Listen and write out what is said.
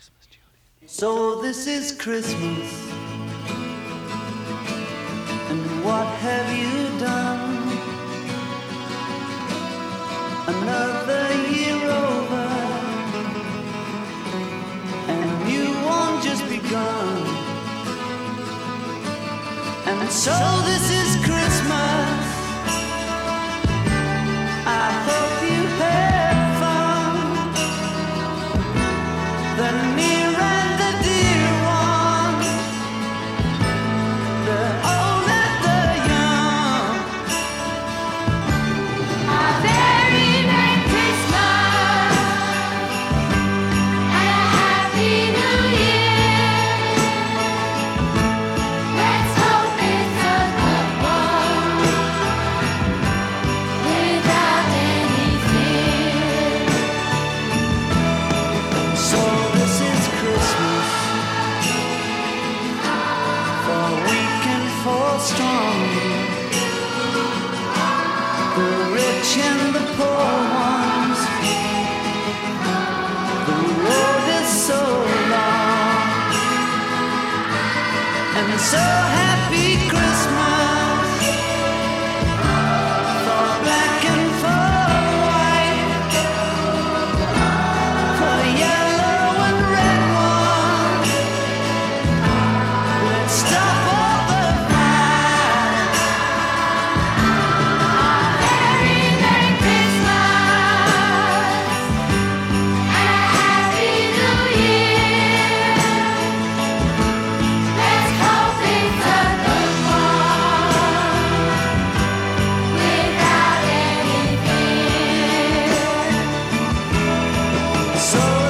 So this is Christmas, and what have you done? Another year over, and a new one just begun. And so this is Christmas, I hope you had fun. The near and the dear one, the old and the young. A very Merry Christmas and a Happy New Year. Let's hope it's a good one without any fear. So this is Christmas, for weak and for strong, the rich and the poor ones. The road is so long, and so happy Christmas for black and for white, for yellow and red one. Let's stop all the fight. Very Merry Christmas and a Happy New Year. Let's hope it's a good one without any fear. So